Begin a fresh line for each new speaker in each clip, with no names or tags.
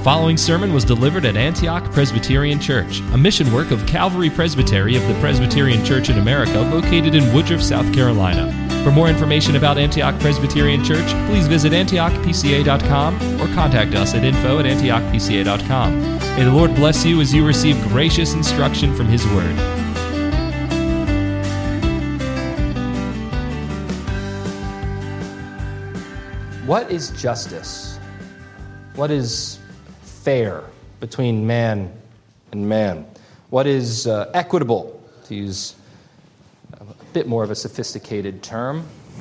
following sermon was delivered at Antioch Presbyterian Church, a mission work of Calvary Presbytery of the Presbyterian Church in America located in Woodruff, South Carolina. For more information about Antioch Presbyterian Church, please visit antiochpca.com or contact us at info@antiochpca.com. May the Lord bless you as you receive gracious instruction from His Word.
What is justice? What is fair between man and man? What is equitable, to use a bit more of a sophisticated term?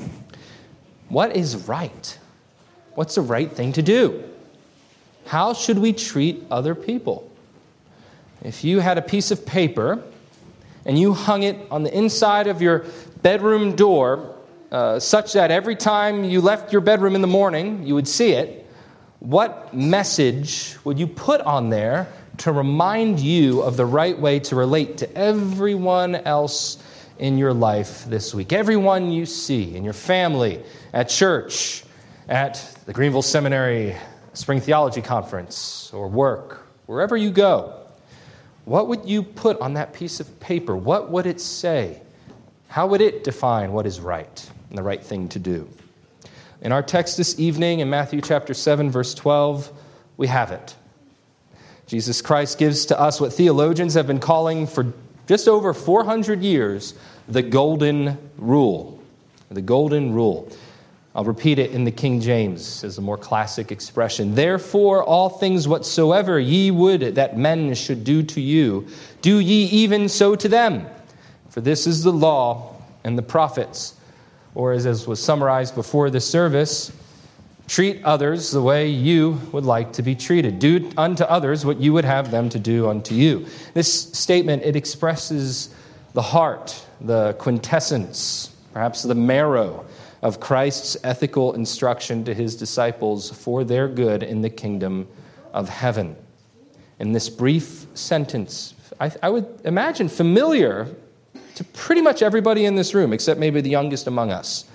What is right? What's the right thing to do? How should we treat other people? If you had a piece of paper and you hung it on the inside of your bedroom door, such that every time you left your bedroom in the morning, you would see it, what message would you put on there to remind you of the right way to relate to everyone else in your life this week? Everyone you see in your family, at church, at the Greenville Seminary Spring Theology Conference, or work, wherever you go. What would you put on that piece of paper? What would it say? How would it define what is right and the right thing to do? In our text this evening, in Matthew chapter 7, verse 12, we have it. Jesus Christ gives to us what theologians have been calling for just over 400 years, the golden rule. The golden rule. I'll repeat it in the King James as a more classic expression. Therefore, all things whatsoever ye would that men should do to you, do ye even so to them. For this is the law and the prophets. Or as was summarized before the service, treat others the way you would like to be treated. Do unto others what you would have them to do unto you. This statement, it expresses the heart, the quintessence, perhaps the marrow of Christ's ethical instruction to His disciples for their good in the kingdom of heaven. In this brief sentence, I would imagine familiar to pretty much everybody in this room, except maybe the youngest among us.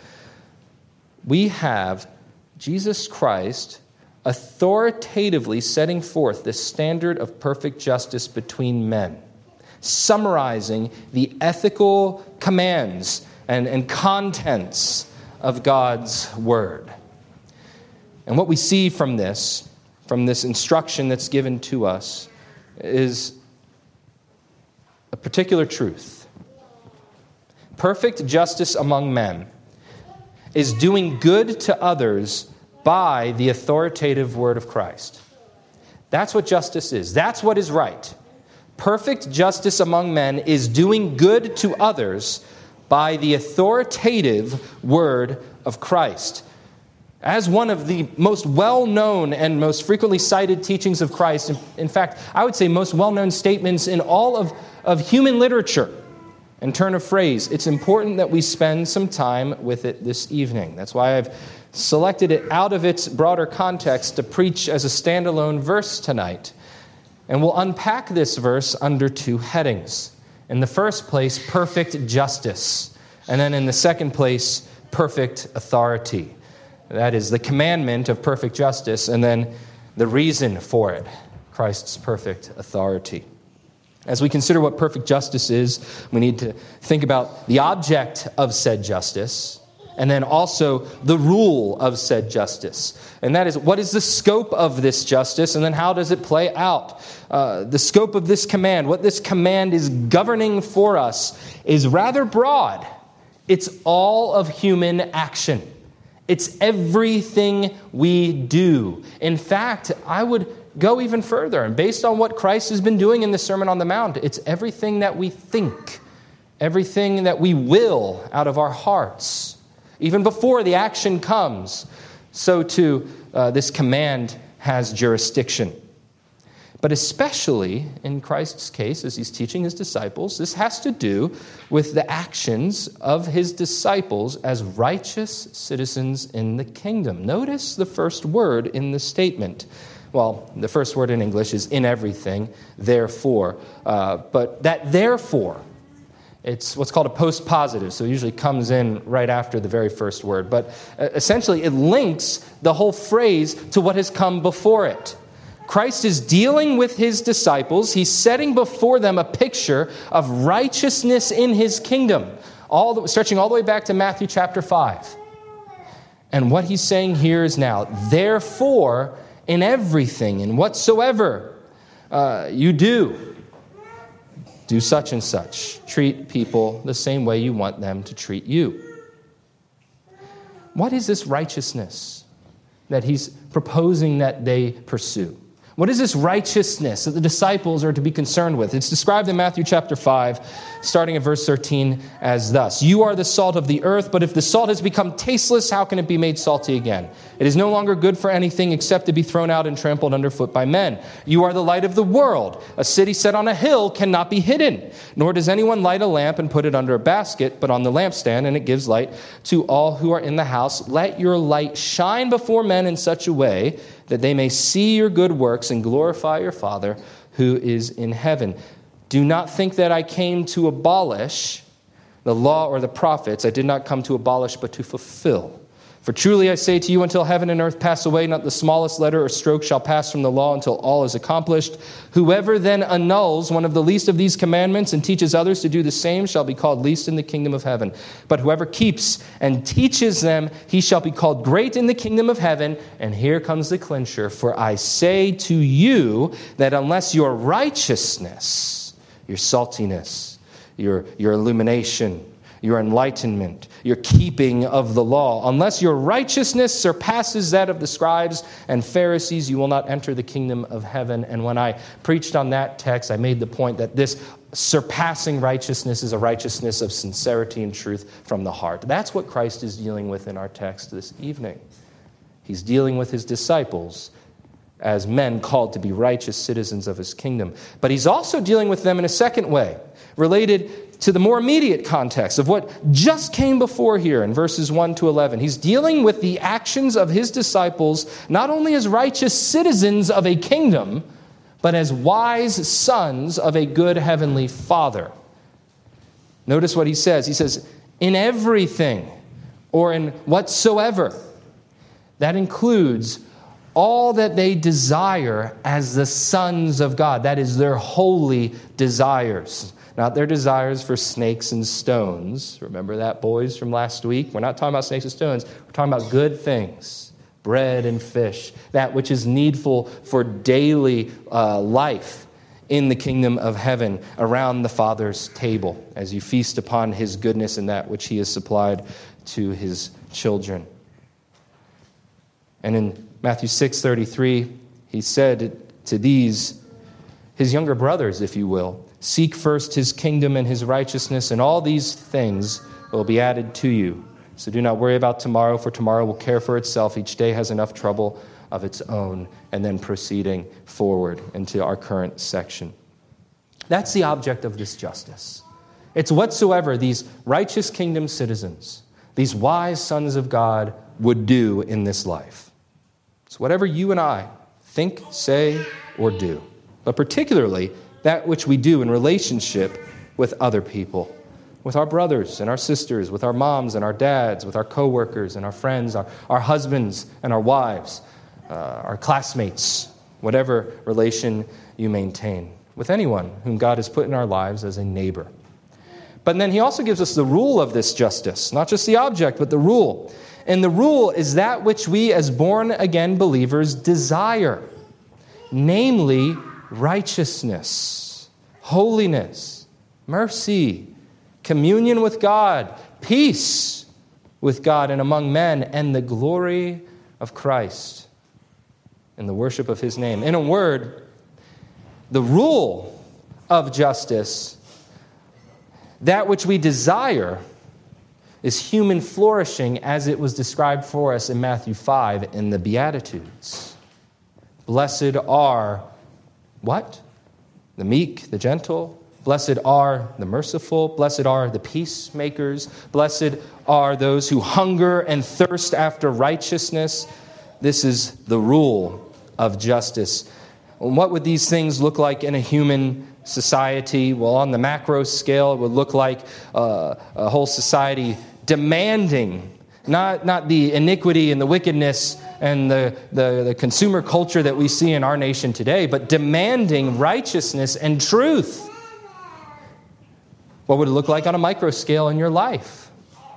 We have Jesus Christ authoritatively setting forth the standard of perfect justice between men, summarizing the ethical commands and contents of God's Word. And what we see from this instruction that's given to us, is a particular truth. Perfect justice among men is doing good to others by the authoritative word of Christ. That's what justice is. That's what is right. Perfect justice among men is doing good to others by the authoritative word of Christ. As one of the most well-known and most frequently cited teachings of Christ, in fact, I would say most well-known statements in all of human literature, and turn of phrase, it's important that we spend some time with it this evening. That's why I've selected it out of its broader context to preach as a standalone verse tonight. And we'll unpack this verse under two headings. In the first place, perfect justice. And then in the second place, perfect authority. That is the commandment of perfect justice, and then the reason for it, Christ's perfect authority. As we consider what perfect justice is, we need to think about the object of said justice, and then also the rule of said justice. And that is, what is the scope of this justice, and then how does it play out? The scope of this command, what this command is governing for us, is rather broad. It's all of human action. It's everything we do. In fact, I would go even further, and based on what Christ has been doing in the Sermon on the Mount, it's everything that we think, everything that we will out of our hearts, even before the action comes. So too, this command has jurisdiction. But especially in Christ's case, as He's teaching His disciples, this has to do with the actions of His disciples as righteous citizens in the kingdom. Notice the first word in the statement. Well, the first word in English is in everything, therefore. But that therefore, it's what's called a postpositive, so it usually comes in right after the very first word. But essentially, it links the whole phrase to what has come before it. Christ is dealing with his disciples. He's setting before them a picture of righteousness in his kingdom, stretching all the way back to Matthew chapter 5. And what he's saying here is now, therefore, in everything, in whatsoever you do such and such. Treat people the same way you want them to treat you. What is this righteousness that he's proposing that they pursue? What is this righteousness that the disciples are to be concerned with? It's described in Matthew chapter 5, starting at verse 13, as thus. You are the salt of the earth, but if the salt has become tasteless, how can it be made salty again? It is no longer good for anything except to be thrown out and trampled underfoot by men. You are the light of the world. A city set on a hill cannot be hidden. Nor does anyone light a lamp and put it under a basket, but on the lampstand, and it gives light to all who are in the house. Let your light shine before men in such a way that they may see your good works and glorify your Father who is in heaven. Do not think that I came to abolish the law or the prophets. I did not come to abolish, but to fulfill. For truly I say to you, until heaven and earth pass away, not the smallest letter or stroke shall pass from the law until all is accomplished. Whoever then annuls one of the least of these commandments and teaches others to do the same shall be called least in the kingdom of heaven. But whoever keeps and teaches them, he shall be called great in the kingdom of heaven. And here comes the clincher. For I say to you that unless your righteousness, your saltiness, your illumination, your enlightenment, your keeping of the law, unless your righteousness surpasses that of the scribes and Pharisees, you will not enter the kingdom of heaven. And when I preached on that text, I made the point that this surpassing righteousness is a righteousness of sincerity and truth from the heart. That's what Christ is dealing with in our text this evening. He's dealing with his disciples as men called to be righteous citizens of his kingdom. But he's also dealing with them in a second way, related to the more immediate context of what just came before here in verses 1 to 11. He's dealing with the actions of his disciples, not only as righteous citizens of a kingdom, but as wise sons of a good heavenly Father. Notice what he says. He says, in everything, or in whatsoever. That includes all that they desire as the sons of God. That is their holy desires. Not their desires for snakes and stones. Remember that, boys, from last week? We're not talking about snakes and stones. We're talking about good things. Bread and fish. That which is needful for daily life in the kingdom of heaven around the Father's table as you feast upon his goodness and that which he has supplied to his children. And in Matthew 6:33, he said to these, his younger brothers, if you will, seek first his kingdom and his righteousness, and all these things will be added to you. So do not worry about tomorrow, for tomorrow will care for itself. Each day has enough trouble of its own. And then proceeding forward into our current section. That's the object of this justice. It's whatsoever these righteous kingdom citizens, these wise sons of God, would do in this life. It's whatever you and I think, say, or do. But particularly that which we do in relationship with other people, with our brothers and our sisters, with our moms and our dads, with our coworkers and our friends, our husbands and our wives, our classmates, whatever relation you maintain, with anyone whom God has put in our lives as a neighbor. But then he also gives us the rule of this justice, not just the object, but the rule. And the rule is that which we as born-again believers desire, namely righteousness, holiness, mercy, communion with God, peace with God and among men, and the glory of Christ and the worship of his name. In a word, the rule of justice, that which we desire, is human flourishing as it was described for us in Matthew 5 in the Beatitudes. Blessed are what? The meek, the gentle. Blessed are the merciful. Blessed are the peacemakers. Blessed are those who hunger and thirst after righteousness. This is the rule of justice. And what would these things look like in a human society? Well, on the macro scale, it would look like a whole society demanding not the iniquity and the wickedness and the consumer culture that we see in our nation today, but demanding righteousness and truth. What would it look like on a micro scale in your life?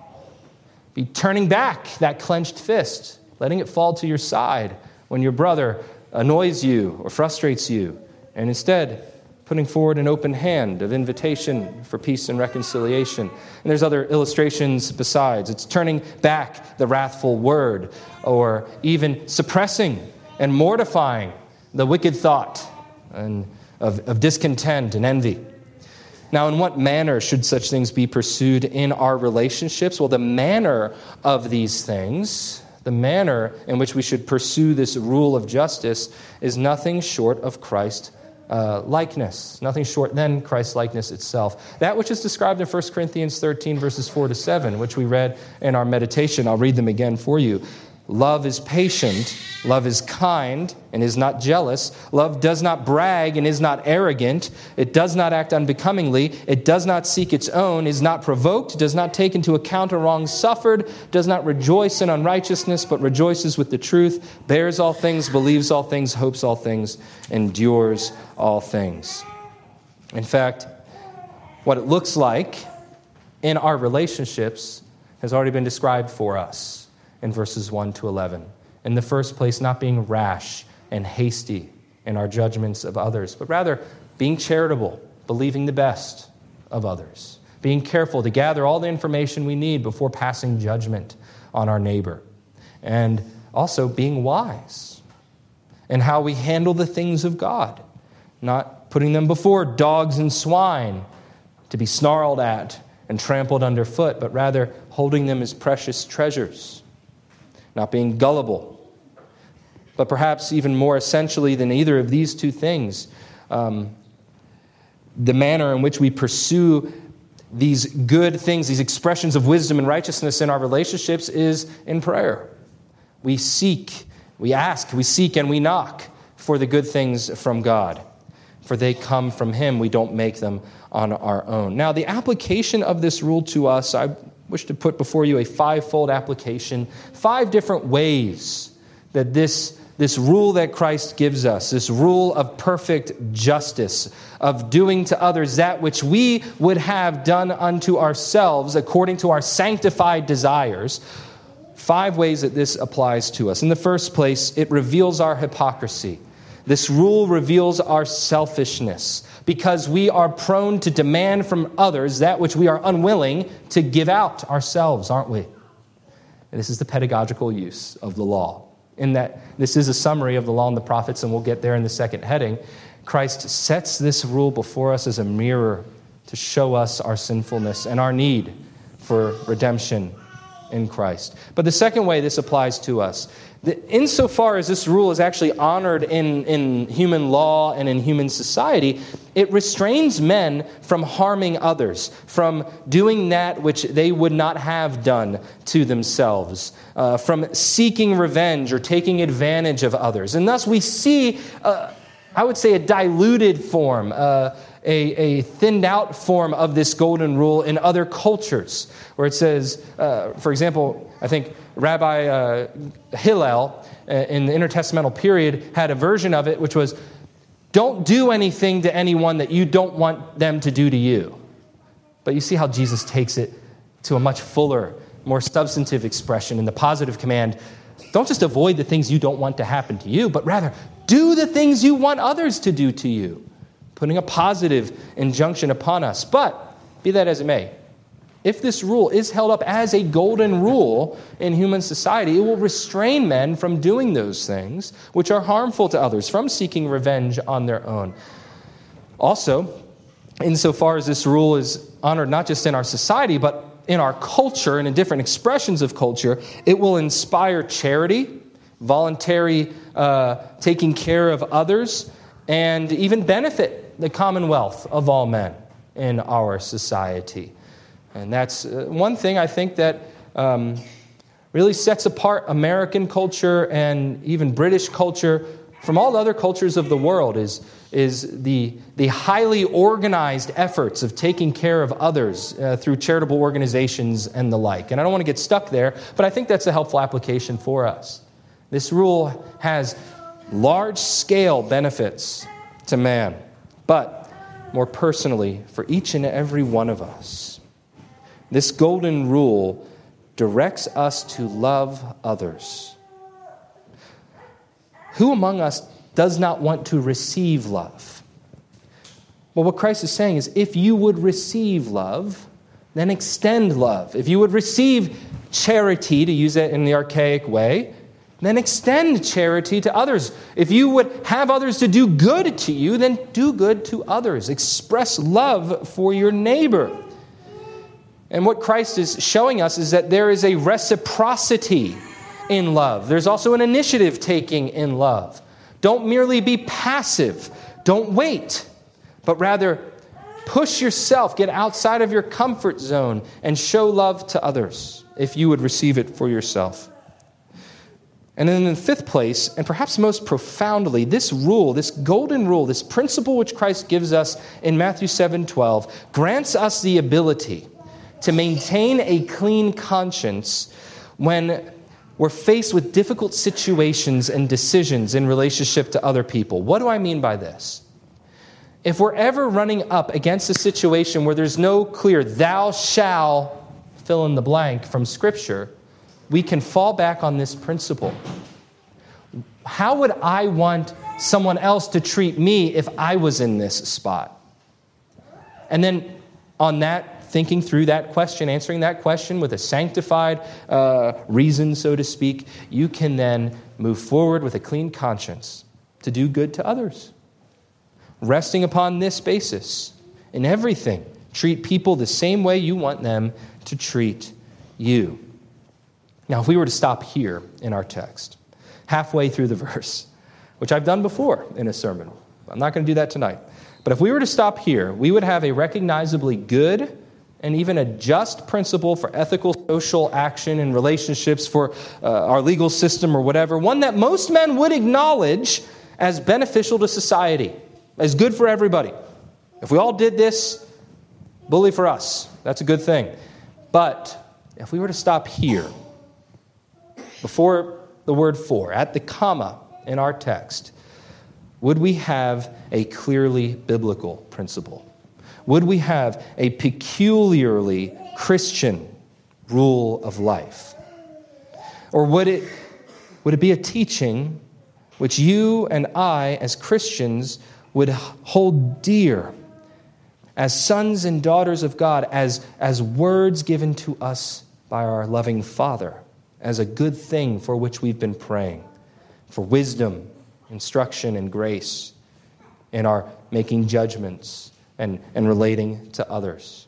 Be turning back that clenched fist, letting it fall to your side when your brother annoys you or frustrates you, and instead putting forward an open hand of invitation for peace and reconciliation. And there's other illustrations besides. It's turning back the wrathful word, or even suppressing and mortifying the wicked thought and of discontent and envy. Now, in what manner should such things be pursued in our relationships? Well, the manner of these things, the manner in which we should pursue this rule of justice, is nothing short of Christ likeness, nothing short than Christ likeness itself. That which is described in 1 Corinthians 13, verses 4-7, which we read in our meditation. I'll read them again for you. Love is patient, love is kind and is not jealous. Love does not brag and is not arrogant. It does not act unbecomingly. It does not seek its own, is not provoked, does not take into account a wrong suffered, does not rejoice in unrighteousness, but rejoices with the truth, bears all things, believes all things, hopes all things, endures all things. In fact, what it looks like in our relationships has already been described for us in verses 1-11. In the first place, not being rash and hasty in our judgments of others, but rather being charitable, believing the best of others, being careful to gather all the information we need before passing judgment on our neighbor, and also being wise in how we handle the things of God, not putting them before dogs and swine to be snarled at and trampled underfoot, but rather holding them as precious treasures. Not being gullible. But perhaps even more essentially than either of these two things, the manner in which we pursue these good things, these expressions of wisdom and righteousness in our relationships, is in prayer. We seek, we ask, we seek, and we knock for the good things from God. For they come from Him. We don't make them on our own. Now, the application of this rule to us, I wish to put before you a five-fold application, 5 different ways that this rule that Christ gives us, this rule of perfect justice, of doing to others that which we would have done unto ourselves according to our sanctified desires, 5 ways that this applies to us. In the first place, it reveals our hypocrisy. This rule reveals our selfishness because we are prone to demand from others that which we are unwilling to give out ourselves, aren't we? And this is the pedagogical use of the law. In that this is a summary of the law and the prophets, and we'll get there in the second heading. Christ sets this rule before us as a mirror to show us our sinfulness and our need for redemption in Christ. But the second way this applies to us, insofar as this rule is actually honored in human law and in human society, it restrains men from harming others, from doing that which they would not have done to themselves, from seeking revenge or taking advantage of others. And thus we see, I would say, a diluted form, a thinned out form of this golden rule in other cultures, where it says, for example, I think Rabbi Hillel in the intertestamental period had a version of it, which was, don't do anything to anyone that you don't want them to do to you. But you see how Jesus takes it to a much fuller, more substantive expression in the positive command. Don't just avoid the things you don't want to happen to you, but rather do the things you want others to do to you, putting a positive injunction upon us. But, be that as it may, if this rule is held up as a golden rule in human society, it will restrain men from doing those things which are harmful to others, from seeking revenge on their own. Also, insofar as this rule is honored not just in our society, but in our culture and in different expressions of culture, it will inspire charity, voluntary taking care of others, and even benefit the commonwealth of all men in our society. And that's one thing I think that really sets apart American culture and even British culture from all other cultures of the world is the highly organized efforts of taking care of others through charitable organizations and the like. And I don't want to get stuck there, but I think that's a helpful application for us. This rule has large-scale benefits to man, but more personally, for each and every one of us. This golden rule directs us to love others. Who among us does not want to receive love? Well, what Christ is saying is, if you would receive love, then extend love. If you would receive charity, to use it in the archaic way, then extend charity to others. If you would have others to do good to you, then do good to others. Express love for your neighbor. And what Christ is showing us is that there is a reciprocity in love. There's also an initiative taking in love. Don't merely be passive. Don't wait, but rather push yourself, get outside of your comfort zone, and show love to others if you would receive it for yourself. And then in the fifth place, and perhaps most profoundly, this rule, this golden rule, this principle which Christ gives us in Matthew 7:12, grants us the ability to maintain a clean conscience when we're faced with difficult situations and decisions in relationship to other people. What do I mean by this? If we're ever running up against a situation where there's no clear "thou shalt" fill in the blank from Scripture, we can fall back on this principle. How would I want someone else to treat me if I was in this spot? And then on that, thinking through that question, answering that question with a sanctified reason, so to speak, you can then move forward with a clean conscience to do good to others. Resting upon this basis, in everything, treat people the same way you want them to treat you. Now, if we were to stop here in our text, halfway through the verse, which I've done before in a sermon, I'm not going to do that tonight, but if we were to stop here, we would have a recognizably good and even a just principle for ethical social action and relationships for our legal system or whatever, one that most men would acknowledge as beneficial to society, as good for everybody. If we all did this, bully for us. That's a good thing. But if we were to stop here, before the word "for," at the comma in our text, would we have a clearly biblical principle? Would we have a peculiarly Christian rule of life? Or would it be a teaching which you and I, as Christians, would hold dear as sons and daughters of God, as words given to us by our loving Father, as a good thing for which we've been praying, for wisdom, instruction, and grace in our making judgments and relating to others?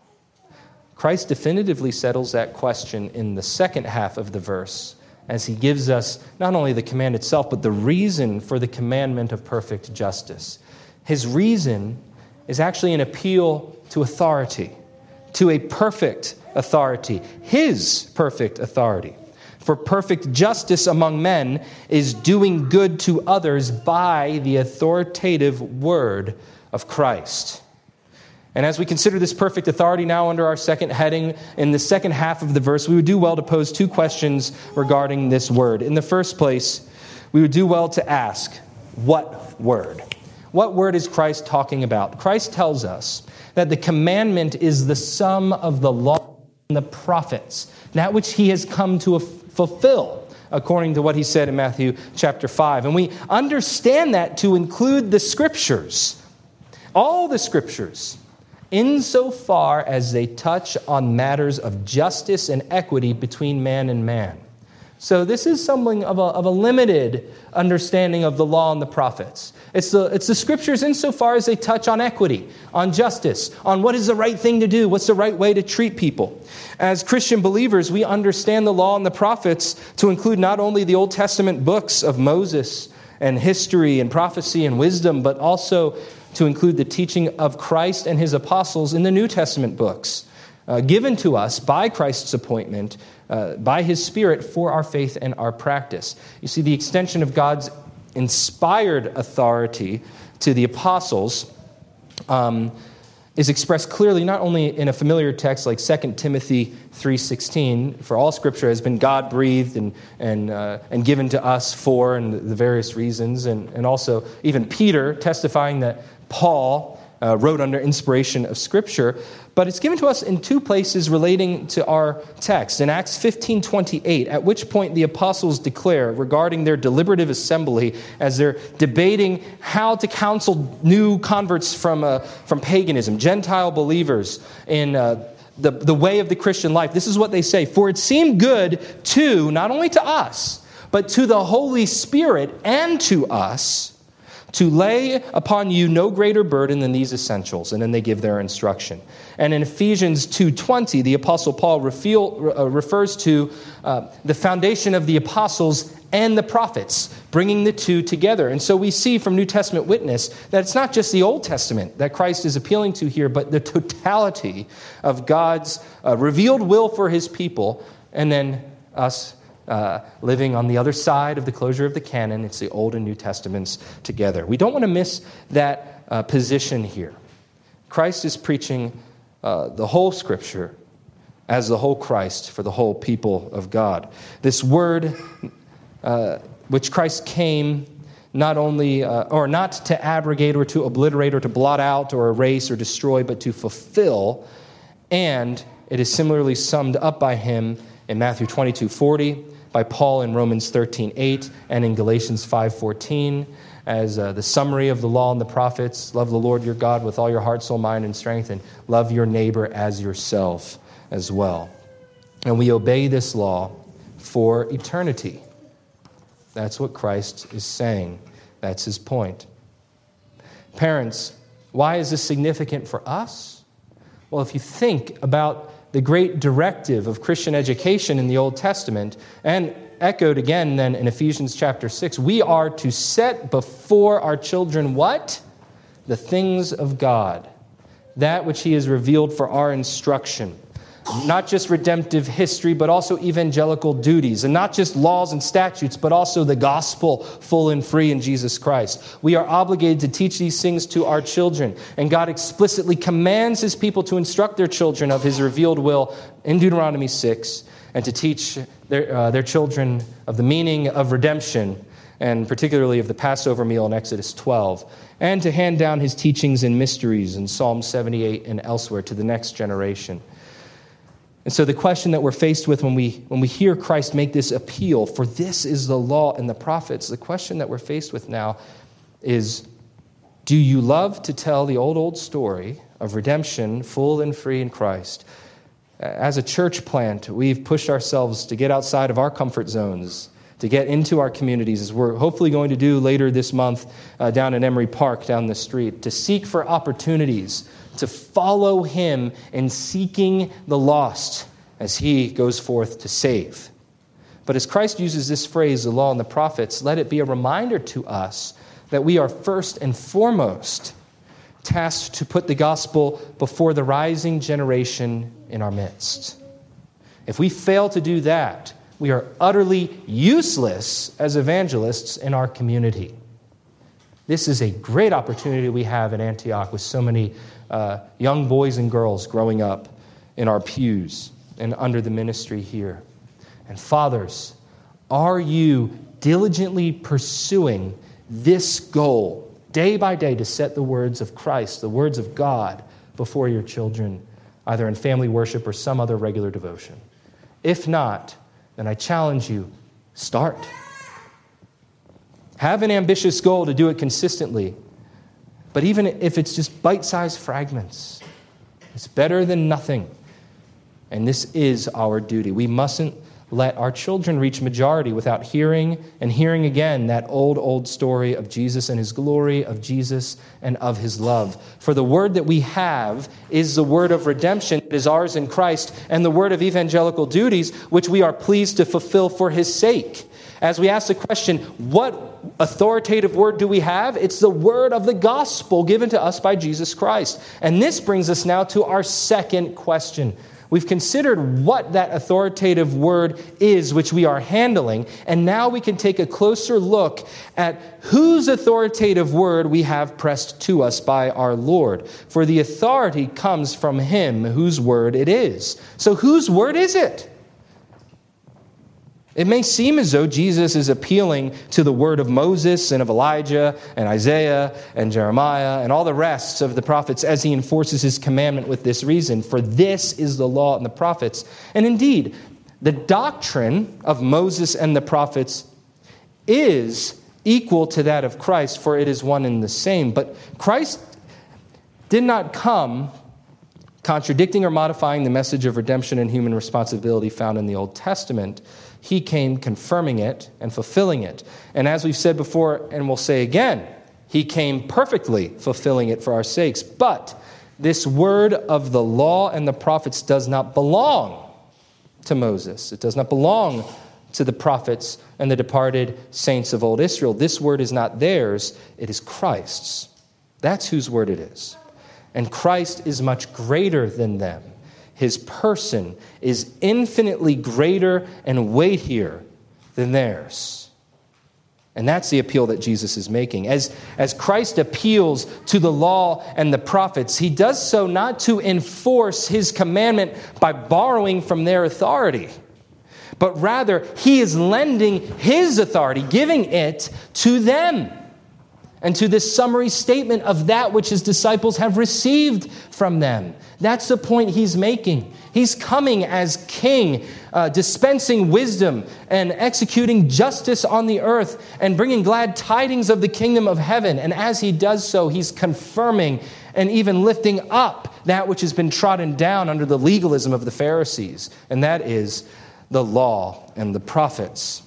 Christ definitively settles that question in the second half of the verse as he gives us not only the command itself, but the reason for the commandment of perfect justice. His reason is actually an appeal to authority, to a perfect authority, his perfect authority. For perfect justice among men is doing good to others by the authoritative word of Christ. And as we consider this perfect authority now under our second heading, in the second half of the verse, we would do well to pose two questions regarding this word. In the first place, we would do well to ask, what word? What word is Christ talking about? Christ tells us that the commandment is the sum of the law and the prophets, that which he has come to fulfill, according to what he said in Matthew chapter 5. And we understand that to include the Scriptures, all the Scriptures, insofar as they touch on matters of justice and equity between man and man. So this is something of a limited understanding of the law and the prophets. It's the Scriptures insofar as they touch on equity, on justice, on what is the right thing to do, what's the right way to treat people. As Christian believers, we understand the law and the prophets to include not only the Old Testament books of Moses and history and prophecy and wisdom, but also to include the teaching of Christ and his apostles in the New Testament books, given to us by Christ's appointment, by his Spirit for our faith and our practice. You see, the extension of God's inspired authority to the apostles is expressed clearly not only in a familiar text like 2 Timothy 3:16, for all Scripture has been God-breathed and given to us for and the various reasons, and also even Peter testifying that Paul wrote under inspiration of Scripture, but it's given to us in two places relating to our text. In Acts 15:28, at which point the apostles declare regarding their deliberative assembly as they're debating how to counsel new converts from paganism, Gentile believers in the way of the Christian life. This is what they say: "For it seemed good to, not only to us, but to the Holy Spirit and to us, to lay upon you no greater burden than these essentials." And then they give their instruction. And in Ephesians 2:20, the Apostle Paul refers to the foundation of the apostles and the prophets, bringing the two together. And so we see from New Testament witness that it's not just the Old Testament that Christ is appealing to here, but the totality of God's revealed will for his people, and then us living on the other side of the closure of the canon. It's the Old and New Testaments together. We don't want to miss that position here. Christ is preaching the whole Scripture as the whole Christ for the whole people of God. This word, which Christ came not only, or not to abrogate or to obliterate or to blot out or erase or destroy, but to fulfill. And it is similarly summed up by him in Matthew 22:40, by Paul in Romans 13:8, and in Galatians 5:14, as the summary of the law and the prophets: love the Lord your God with all your heart, soul, mind, and strength, and love your neighbor as yourself as well. And we obey this law for eternity. That's what Christ is saying. That's his point. Parents, why is this significant for us? Well, if you think about the great directive of Christian education in the Old Testament, and echoed again then in Ephesians chapter 6, we are to set before our children what? The things of God, that which he has revealed for our instruction. Not just redemptive history, but also evangelical duties. And not just laws and statutes, but also the gospel full and free in Jesus Christ. We are obligated to teach these things to our children. And God explicitly commands his people to instruct their children of his revealed will in Deuteronomy 6, and to teach their children of the meaning of redemption, and particularly of the Passover meal in Exodus 12, and to hand down his teachings and mysteries in Psalm 78 and elsewhere to the next generation. And so the question that we're faced with when we hear Christ make this appeal, for this is the law and the prophets, the question that we're faced with now is, do you love to tell the old story of redemption full and free in Christ? As a church plant, we've pushed ourselves to get outside of our comfort zones, to get into our communities, as we're hopefully going to do later this month down in Emery Park down the street, to seek for opportunities to follow him in seeking the lost as he goes forth to save. But as Christ uses this phrase, the law and the prophets, let it be a reminder to us that we are first and foremost tasked to put the gospel before the rising generation in our midst. If we fail to do that, we are utterly useless as evangelists in our community. This is a great opportunity we have at Antioch with so many young boys and girls growing up in our pews and under the ministry here. And fathers, are you diligently pursuing this goal day by day to set the words of Christ, the words of God, before your children, either in family worship or some other regular devotion? If not, then I challenge you, start. Have an ambitious goal to do it consistently. But even if it's just bite-sized fragments, it's better than nothing. And this is our duty. We mustn't let our children reach majority without hearing and hearing again that old story of Jesus and his glory, of Jesus and of his love. For the word that we have is the word of redemption that is ours in Christ, and the word of evangelical duties, which we are pleased to fulfill for his sake. As we ask the question, what authoritative word do we have? It's the word of the gospel given to us by Jesus Christ. And this brings us now to our second question. We've considered what that authoritative word is which we are handling, and now we can take a closer look at whose authoritative word we have pressed to us by our Lord. For the authority comes from him whose word it is. So whose word is it? It may seem as though Jesus is appealing to the word of Moses and of Elijah and Isaiah and Jeremiah and all the rest of the prophets as he enforces his commandment with this reason. For this is the law and the prophets. And indeed, the doctrine of Moses and the prophets is equal to that of Christ, for it is one and the same. But Christ did not come contradicting or modifying the message of redemption and human responsibility found in the Old Testament. He came confirming it and fulfilling it. And as we've said before, and we'll say again, he came perfectly fulfilling it for our sakes. But this word of the law and the prophets does not belong to Moses. It does not belong to the prophets and the departed saints of old Israel. This word is not theirs, it is Christ's. That's whose word it is. And Christ is much greater than them. His person is infinitely greater and weightier than theirs. And that's the appeal that Jesus is making. As Christ appeals to the law and the prophets, he does so not to enforce his commandment by borrowing from their authority, but rather he is lending his authority, giving it to them, and to this summary statement of that which his disciples have received from them. That's the point he's making. He's coming as king, dispensing wisdom and executing justice on the earth and bringing glad tidings of the kingdom of heaven. And as he does so, he's confirming and even lifting up that which has been trodden down under the legalism of the Pharisees, and that is the law and the prophets.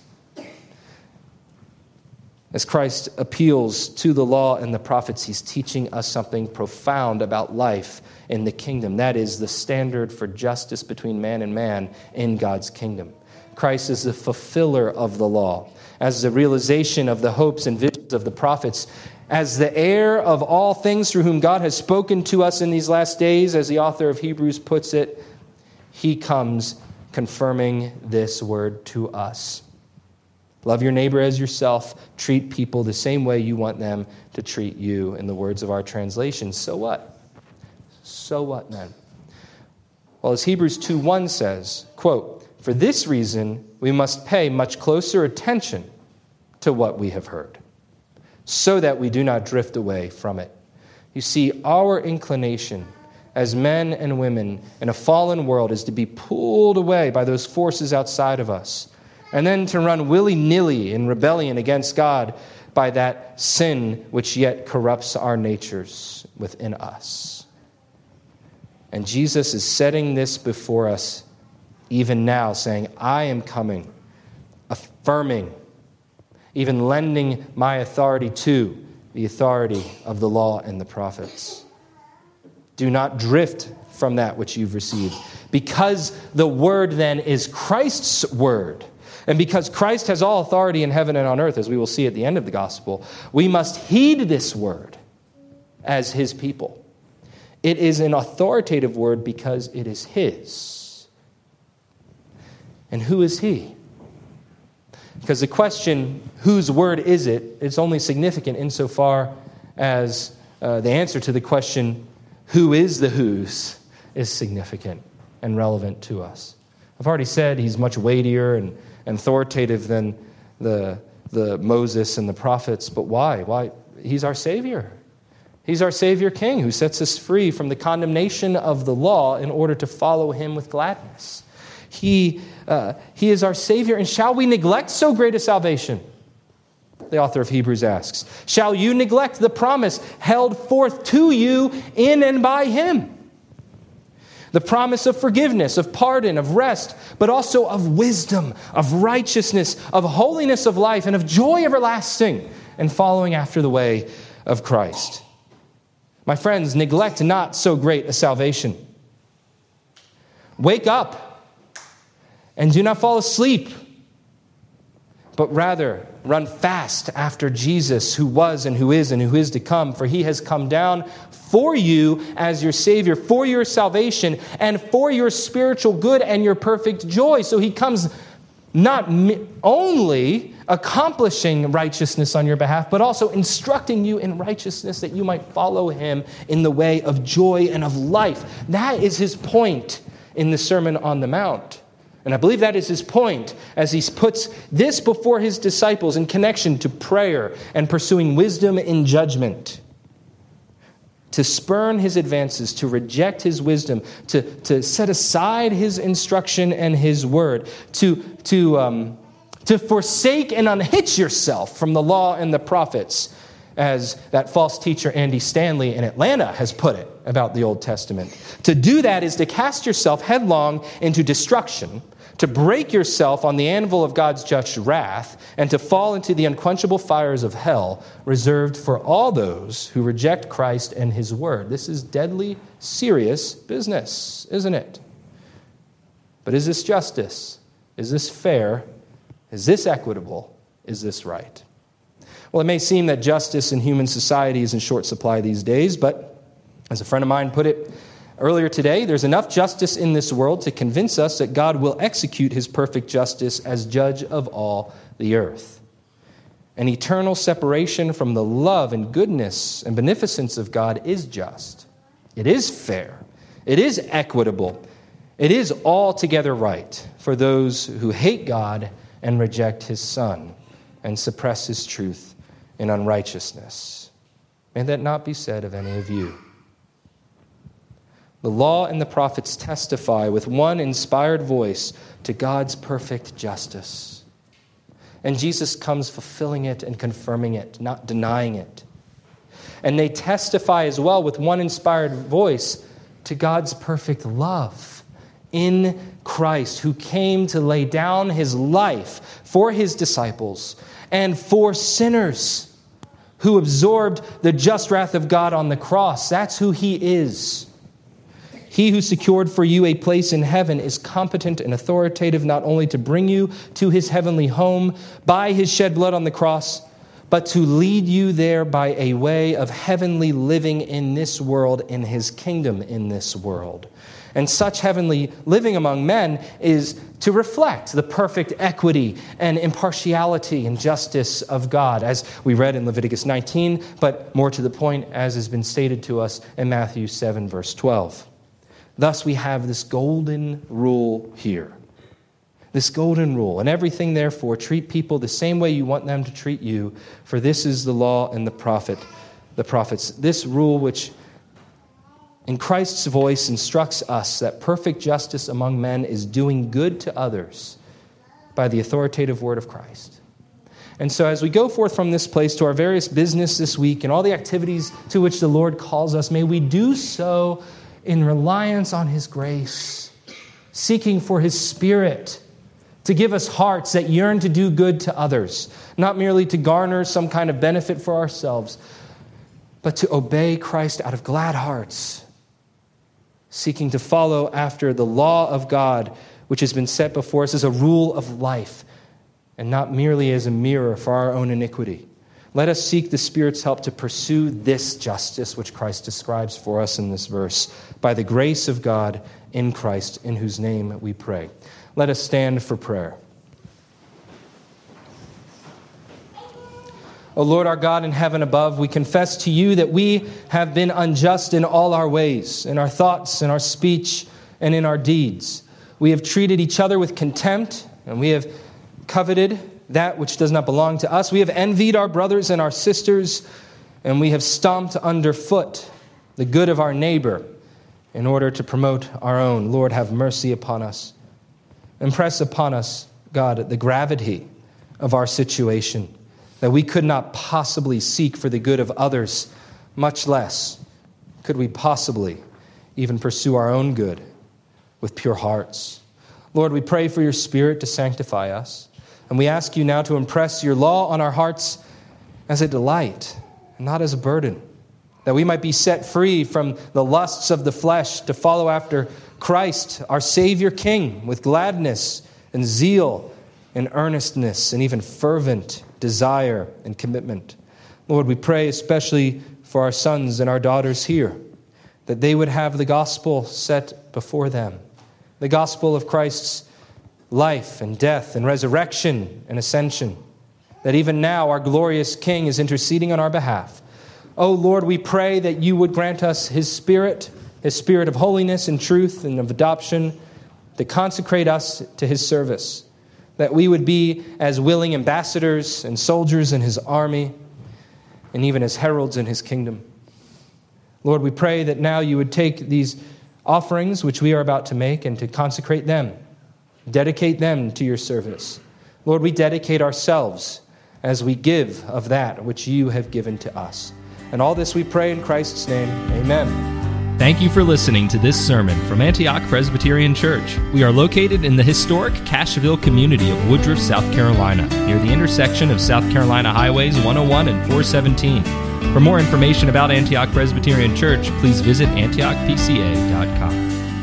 As Christ appeals to the law and the prophets, he's teaching us something profound about life in the kingdom. That is the standard for justice between man and man in God's kingdom. Christ is the fulfiller of the law, as the realization of the hopes and visions of the prophets, as the heir of all things through whom God has spoken to us in these last days, as the author of Hebrews puts it. He comes confirming this word to us. Love your neighbor as yourself. Treat people the same way you want them to treat you, in the words of our translation. So what? So what then? Well, as Hebrews 2:1 says, quote, "For this reason we must pay much closer attention to what we have heard, so that we do not drift away from it." You see, our inclination as men and women in a fallen world is to be pulled away by those forces outside of us, and then to run willy-nilly in rebellion against God by that sin which yet corrupts our natures within us. And Jesus is setting this before us even now, saying, I am coming, affirming, even lending my authority to the authority of the law and the prophets. Do not drift from that which you've received, because the word then is Christ's word. And because Christ has all authority in heaven and on earth, as we will see at the end of the gospel, we must heed this word as his people. It is an authoritative word because it is his. And who is he? Because the question, whose word is it, is only significant insofar as the answer to the question, who is the whose, is significant and relevant to us. I've already said he's much weightier and authoritative than the Moses and the prophets. But why? Why? He's our Savior. He's our Savior King who sets us free from the condemnation of the law in order to follow him with gladness. He is our Savior, and shall we neglect so great a salvation? The author of Hebrews asks. Shall you neglect the promise held forth to you in and by him? The promise of forgiveness, of pardon, of rest, but also of wisdom, of righteousness, of holiness of life, and of joy everlasting, and following after the way of Christ. My friends, neglect not so great a salvation. Wake up and do not fall asleep. but rather run fast after Jesus, who was and who is to come. For he has come down for you as your Savior, for your salvation, and for your spiritual good and your perfect joy. So he comes not only accomplishing righteousness on your behalf, but also instructing you in righteousness that you might follow him in the way of joy and of life. That is his point in the Sermon on the Mount. And I believe that is his point as he puts this before his disciples in connection to prayer and pursuing wisdom in judgment. To spurn his advances, to reject his wisdom, to set aside his instruction and his word, to forsake and unhitch yourself from the law and the prophets, as that false teacher Andy Stanley in Atlanta has put it about the Old Testament. To do that is to cast yourself headlong into destruction, to break yourself on the anvil of God's just wrath, and to fall into the unquenchable fires of hell reserved for all those who reject Christ and his word. This is deadly serious business, isn't it? But is this justice? Is this fair? Is this equitable? Is this right? Well, it may seem that justice in human society is in short supply these days, but as a friend of mine put it earlier today, there's enough justice in this world to convince us that God will execute his perfect justice as judge of all the earth. An eternal separation from the love and goodness and beneficence of God is just. It is fair. It is equitable. It is altogether right for those who hate God and reject his Son and suppress his truth in unrighteousness. May that not be said of any of you. The law and the prophets testify with one inspired voice to God's perfect justice. And Jesus comes fulfilling it and confirming it, not denying it. And they testify as well with one inspired voice to God's perfect love in Christ, who came to lay down his life for his disciples and for sinners, who absorbed the just wrath of God on the cross. That's who he is. He who secured for you a place in heaven is competent and authoritative not only to bring you to his heavenly home by his shed blood on the cross, but to lead you there by a way of heavenly living in this world, in his kingdom in this world. And such heavenly living among men is to reflect the perfect equity and impartiality and justice of God, as we read in Leviticus 19, but more to the point, as has been stated to us in Matthew 7, verse 12. Thus we have this golden rule here. This golden rule. And everything, therefore, treat people the same way you want them to treat you, for this is the law and the prophets. This rule which in Christ's voice instructs us that perfect justice among men is doing good to others by the authoritative word of Christ. And so as we go forth from this place to our various business this week and all the activities to which the Lord calls us, may we do so in reliance on his grace, seeking for his Spirit to give us hearts that yearn to do good to others, not merely to garner some kind of benefit for ourselves, but to obey Christ out of glad hearts, seeking to follow after the law of God, which has been set before us as a rule of life, and not merely as a mirror for our own iniquity. Let us seek the Spirit's help to pursue this justice which Christ describes for us in this verse, by the grace of God in Christ, in whose name we pray. Let us stand for prayer. O Lord, our God in heaven above, we confess to you that we have been unjust in all our ways, in our thoughts, in our speech, and in our deeds. We have treated each other with contempt, and we have coveted that which does not belong to us. We have envied our brothers and our sisters, and we have stomped underfoot the good of our neighbor in order to promote our own. Lord, have mercy upon us. Impress upon us, God, the gravity of our situation, that we could not possibly seek for the good of others, much less could we possibly even pursue our own good with pure hearts. Lord, we pray for your Spirit to sanctify us, and we ask you now to impress your law on our hearts as a delight and not as a burden, that we might be set free from the lusts of the flesh to follow after Christ, our Savior King, with gladness and zeal and earnestness and even fervent desire and commitment. Lord, we pray especially for our sons and our daughters here, that they would have the gospel set before them, the gospel of Christ's life and death and resurrection and ascension, that even now our glorious King is interceding on our behalf. Oh Lord, we pray that you would grant us His Spirit of holiness and truth and of adoption, to consecrate us to His service, that we would be as willing ambassadors and soldiers in His army, and even as heralds in His kingdom. Lord, we pray that now you would take these offerings which we are about to make and to consecrate them, dedicate them to your service. Lord, we dedicate ourselves as we give of that which you have given to us. And all this we pray in Christ's name. Amen.
Thank you for listening to this sermon from Antioch Presbyterian Church. We are located in the historic Cashville community of Woodruff, South Carolina, near the intersection of South Carolina Highways 101 and 417. For more information about Antioch Presbyterian Church, please visit antiochpca.com.